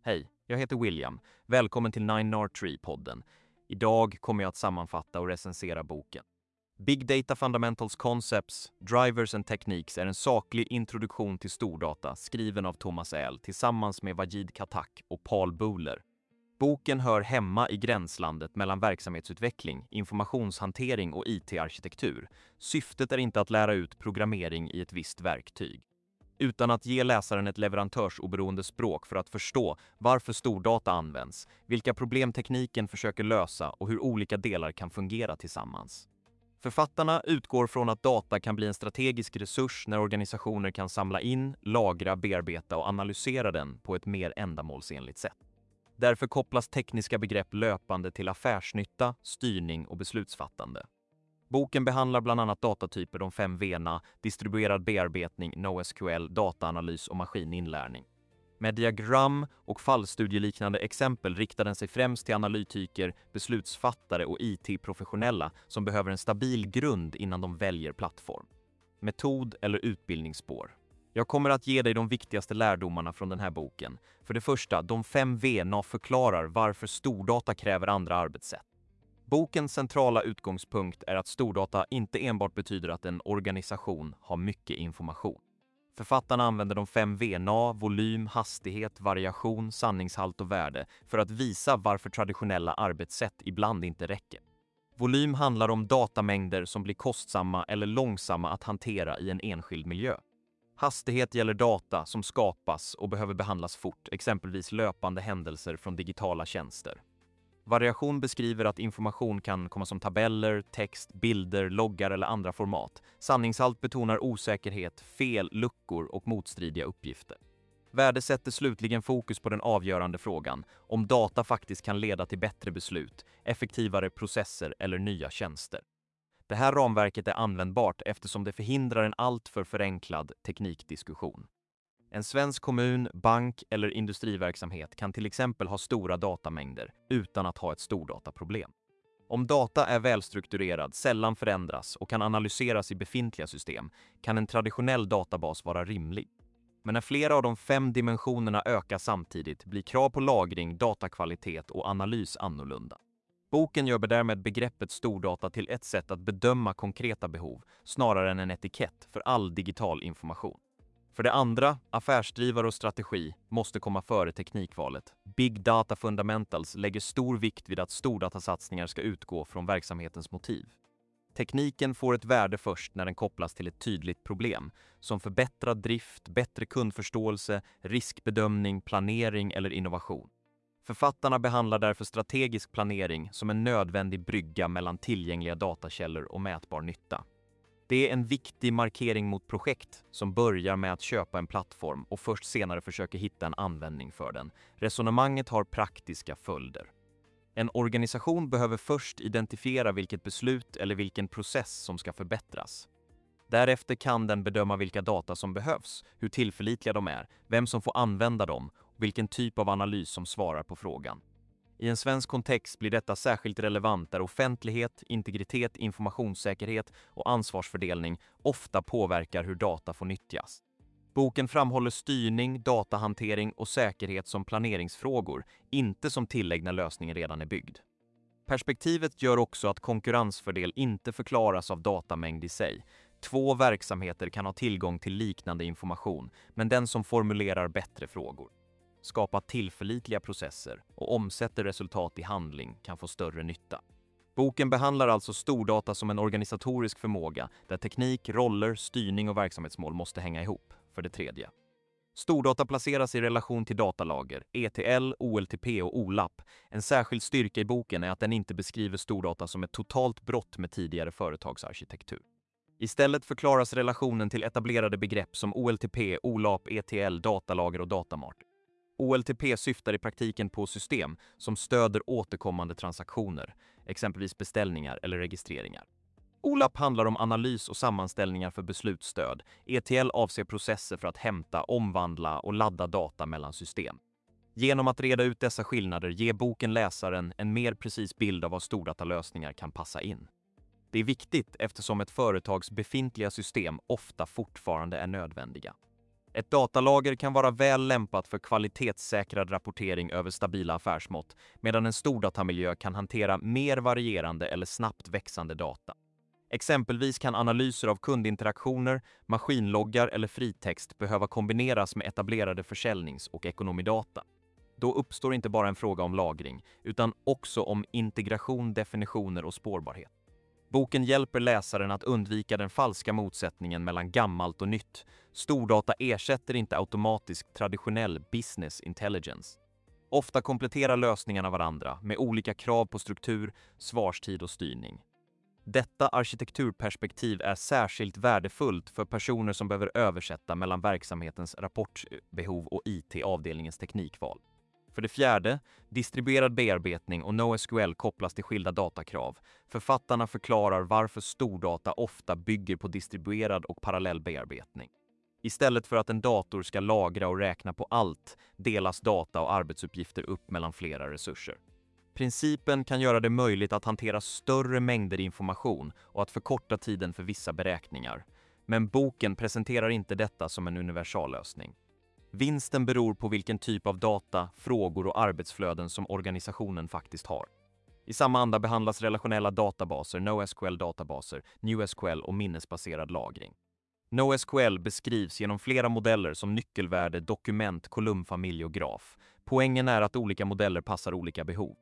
Hej, jag heter William. Välkommen till 9R3-podden. Idag kommer jag att sammanfatta och recensera boken. Big Data Fundamentals Concepts, Drivers and Techniques är en saklig introduktion till stordata skriven av Thomas Ehl tillsammans med Wajid Khattak och Paul Buhler. Boken hör hemma i gränslandet mellan verksamhetsutveckling, informationshantering och IT-arkitektur. Syftet är inte att lära ut programmering i ett visst verktyg, utan att ge läsaren ett leverantörsoberoende språk för att förstå varför stordata används, vilka problem tekniken försöker lösa och hur olika delar kan fungera tillsammans. Författarna utgår från att data kan bli en strategisk resurs när organisationer kan samla in, lagra, bearbeta och analysera den på ett mer ändamålsenligt sätt. Därför kopplas tekniska begrepp löpande till affärsnytta, styrning och beslutsfattande. Boken behandlar bland annat datatyper de 5 V:na, distribuerad bearbetning, NoSQL, dataanalys och maskininlärning. Med diagram och fallstudieliknande exempel riktar den sig främst till analytiker, beslutsfattare och IT-professionella som behöver en stabil grund innan de väljer plattform, metod eller utbildningsspår. Jag kommer att ge dig de viktigaste lärdomarna från den här boken. För det första, de 5 V:na förklarar varför stordata kräver andra arbetssätt. Bokens centrala utgångspunkt är att stordata inte enbart betyder att en organisation har mycket information. Författarna använder de 5 V:na, volym, hastighet, variation, sanningshalt och värde för att visa varför traditionella arbetssätt ibland inte räcker. Volym handlar om datamängder som blir kostsamma eller långsamma att hantera i en enskild miljö. Hastighet gäller data som skapas och behöver behandlas fort, exempelvis löpande händelser från digitala tjänster. Variation beskriver att information kan komma som tabeller, text, bilder, loggar eller andra format. Sanningshalt betonar osäkerhet, fel, luckor och motstridiga uppgifter. Värde sätter slutligen fokus på den avgörande frågan om data faktiskt kan leda till bättre beslut, effektivare processer eller nya tjänster. Det här ramverket är användbart eftersom det förhindrar en alltför förenklad teknikdiskussion. En svensk kommun, bank eller industriverksamhet kan till exempel ha stora datamängder utan att ha ett stordataproblem. Om data är välstrukturerad, sällan förändras och kan analyseras i befintliga system kan en traditionell databas vara rimlig. Men när flera av de 5 dimensionerna ökar samtidigt blir krav på lagring, datakvalitet och analys annorlunda. Boken gör därmed begreppet stordata till ett sätt att bedöma konkreta behov snarare än en etikett för all digital information. För det andra, affärsdrivare och strategi måste komma före teknikvalet. Big Data Fundamentals lägger stor vikt vid att stordatasatsningar ska utgå från verksamhetens motiv. Tekniken får ett värde först när den kopplas till ett tydligt problem, som förbättrad drift, bättre kundförståelse, riskbedömning, planering eller innovation. Författarna behandlar därför strategisk planering som en nödvändig brygga mellan tillgängliga datakällor och mätbar nytta. Det är en viktig markering mot projekt som börjar med att köpa en plattform och först senare försöker hitta en användning för den. Resonemanget har praktiska följder. En organisation behöver först identifiera vilket beslut eller vilken process som ska förbättras. Därefter kan den bedöma vilka data som behövs, hur tillförlitliga de är, vem som får använda dem och vilken typ av analys som svarar på frågan. I en svensk kontext blir detta särskilt relevant där offentlighet, integritet, informationssäkerhet och ansvarsfördelning ofta påverkar hur data får nyttjas. Boken framhåller styrning, datahantering och säkerhet som planeringsfrågor, inte som tillägg när lösningen redan är byggd. Perspektivet gör också att konkurrensfördel inte förklaras av datamängd i sig. 2 verksamheter kan ha tillgång till liknande information, men den som formulerar bättre frågor, skapar tillförlitliga processer och omsätter resultat i handling kan få större nytta. Boken behandlar alltså stordata som en organisatorisk förmåga där teknik, roller, styrning och verksamhetsmål måste hänga ihop. För det tredje. Stordata placeras i relation till datalager, ETL, OLTP och OLAP. En särskild styrka i boken är att den inte beskriver stordata som ett totalt brott med tidigare företagsarkitektur. Istället förklaras relationen till etablerade begrepp som OLTP, OLAP, ETL, datalager och datamart. OLTP syftar i praktiken på system som stöder återkommande transaktioner, exempelvis beställningar eller registreringar. OLAP handlar om analys och sammanställningar för beslutsstöd. ETL avser processer för att hämta, omvandla och ladda data mellan system. Genom att reda ut dessa skillnader ger boken läsaren en mer precis bild av vad stordatalösningar kan passa in. Det är viktigt eftersom ett företags befintliga system ofta fortfarande är nödvändiga. Ett datalager kan vara väl lämpat för kvalitetssäkrad rapportering över stabila affärsmått, medan en stordatamiljö kan hantera mer varierande eller snabbt växande data. Exempelvis kan analyser av kundinteraktioner, maskinloggar eller fritext behöva kombineras med etablerade försäljnings- och ekonomidata. Då uppstår inte bara en fråga om lagring, utan också om integration, definitioner och spårbarhet. Boken hjälper läsaren att undvika den falska motsättningen mellan gammalt och nytt. Stordata ersätter inte automatiskt traditionell business intelligence. Ofta kompletterar lösningarna varandra med olika krav på struktur, svarstid och styrning. Detta arkitekturperspektiv är särskilt värdefullt för personer som behöver översätta mellan verksamhetens rapportbehov och IT-avdelningens teknikval. För det fjärde, distribuerad bearbetning och NoSQL kopplas till skilda datakrav. Författarna förklarar varför stordata ofta bygger på distribuerad och parallell bearbetning. Istället för att en dator ska lagra och räkna på allt, delas data och arbetsuppgifter upp mellan flera resurser. Principen kan göra det möjligt att hantera större mängder information och att förkorta tiden för vissa beräkningar. Men boken presenterar inte detta som en universallösning. Vinsten beror på vilken typ av data, frågor och arbetsflöden som organisationen faktiskt har. I samma anda behandlas relationella databaser, NoSQL-databaser, NewSQL och minnesbaserad lagring. NoSQL beskrivs genom flera modeller som nyckelvärde, dokument, kolumnfamilj och graf. Poängen är att olika modeller passar olika behov.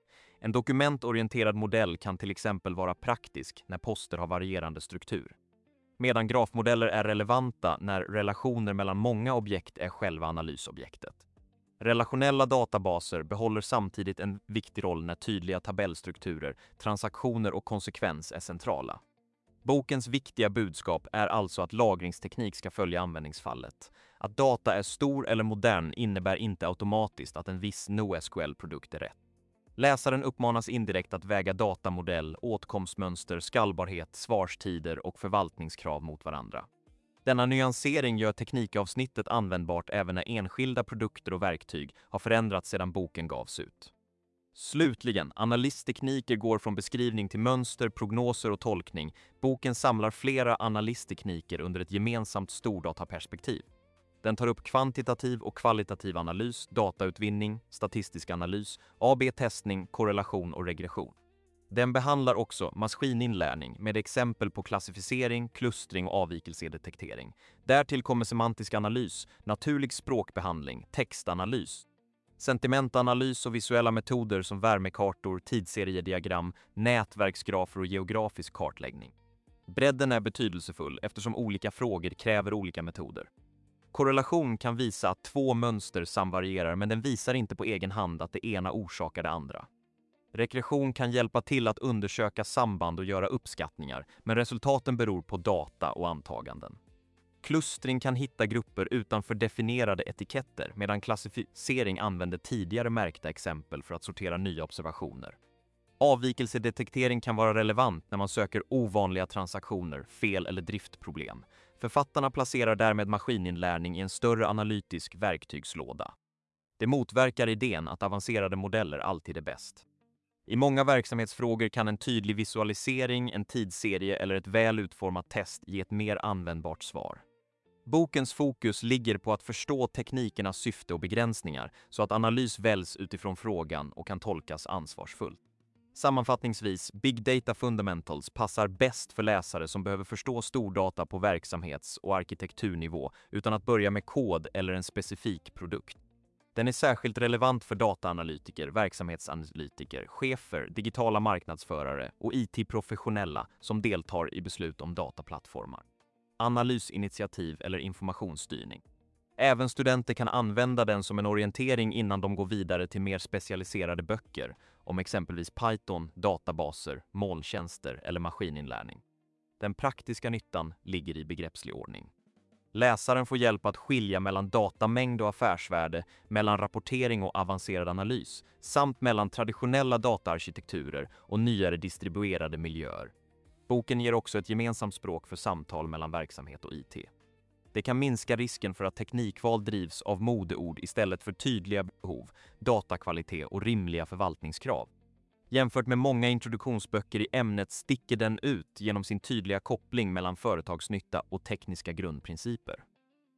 En dokumentorienterad modell kan till exempel vara praktisk när poster har varierande struktur, medan grafmodeller är relevanta när relationer mellan många objekt är själva analysobjektet. Relationella databaser behåller samtidigt en viktig roll när tydliga tabellstrukturer, transaktioner och konsekvens är centrala. Bokens viktiga budskap är alltså att lagringsteknik ska följa användningsfallet. Att data är stor eller modern innebär inte automatiskt att en viss NoSQL-produkt är rätt. Läsaren uppmanas indirekt att väga datamodell, åtkomstmönster, skallbarhet, svarstider och förvaltningskrav mot varandra. Denna nyansering gör teknikavsnittet användbart även när enskilda produkter och verktyg har förändrats sedan boken gavs ut. Slutligen, analystekniker går från beskrivning till mönster, prognoser och tolkning. Boken samlar flera analystekniker under ett gemensamt stordataperspektiv. Den tar upp kvantitativ och kvalitativ analys, datautvinning, statistisk analys, AB-testning, korrelation och regression. Den behandlar också maskininlärning med exempel på klassificering, klustring och avvikelsedetektering. Därtill kommer semantisk analys, naturlig språkbehandling, textanalys, sentimentanalys och visuella metoder som värmekartor, tidsseriediagram, nätverksgrafer och geografisk kartläggning. Bredden är betydelsefull eftersom olika frågor kräver olika metoder. Korrelation kan visa att två mönster samvarierar, men den visar inte på egen hand att det ena orsakar det andra. Regression kan hjälpa till att undersöka samband och göra uppskattningar, men resultaten beror på data och antaganden. Klustring kan hitta grupper utanför definierade etiketter, medan klassificering använder tidigare märkta exempel för att sortera nya observationer. Avvikelsedetektering kan vara relevant när man söker ovanliga transaktioner, fel eller driftproblem. Författarna placerar därmed maskininlärning i en större analytisk verktygslåda. Det motverkar idén att avancerade modeller alltid är bäst. I många verksamhetsfrågor kan en tydlig visualisering, en tidsserie eller ett väl utformat test ge ett mer användbart svar. Bokens fokus ligger på att förstå teknikernas syfte och begränsningar så att analys väljs utifrån frågan och kan tolkas ansvarsfullt. Sammanfattningsvis, Big Data Fundamentals passar bäst för läsare som behöver förstå stordata på verksamhets- och arkitekturnivå utan att börja med kod eller en specifik produkt. Den är särskilt relevant för dataanalytiker, verksamhetsanalytiker, chefer, digitala marknadsförare och IT-professionella som deltar i beslut om dataplattformar, analysinitiativ eller informationsstyrning. Även studenter kan använda den som en orientering innan de går vidare till mer specialiserade böcker om exempelvis Python, databaser, molntjänster eller maskininlärning. Den praktiska nyttan ligger i begreppslig ordning. Läsaren får hjälp att skilja mellan datamängd och affärsvärde, mellan rapportering och avancerad analys, samt mellan traditionella dataarkitekturer och nyare distribuerade miljöer. Boken ger också ett gemensamt språk för samtal mellan verksamhet och IT. Det kan minska risken för att teknikval drivs av modeord istället för tydliga behov, datakvalitet och rimliga förvaltningskrav. Jämfört med många introduktionsböcker i ämnet sticker den ut genom sin tydliga koppling mellan företagsnytta och tekniska grundprinciper.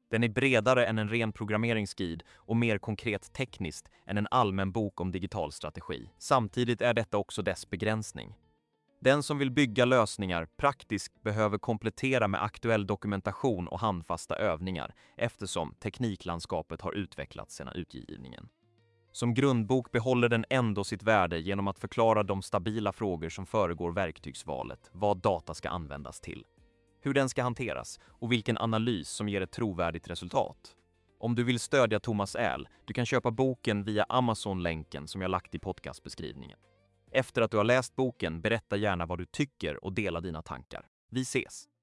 Den är bredare än en ren programmeringsguide och mer konkret tekniskt än en allmän bok om digital strategi. Samtidigt är detta också dess begränsning. Den som vill bygga lösningar praktiskt behöver komplettera med aktuell dokumentation och handfasta övningar eftersom tekniklandskapet har utvecklats sedan utgivningen. Som grundbok behåller den ändå sitt värde genom att förklara de stabila frågor som föregår verktygsvalet, vad data ska användas till, hur den ska hanteras och vilken analys som ger ett trovärdigt resultat. Om du vill stödja Thomas Ähl, du kan köpa boken via Amazon-länken som jag lagt i podcastbeskrivningen. Efter att du har läst boken, berätta gärna vad du tycker och dela dina tankar. Vi ses!